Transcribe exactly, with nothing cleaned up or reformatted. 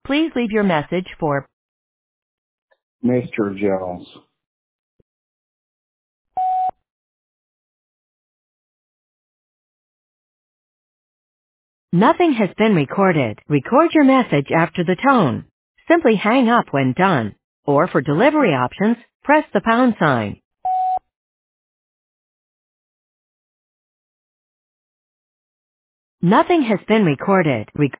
Please leave your message for Mister Jones. Nothing has been recorded. Record your message after the tone. Simply hang up when done. Or for delivery options, press the pound sign. Nothing has been recorded. Rec-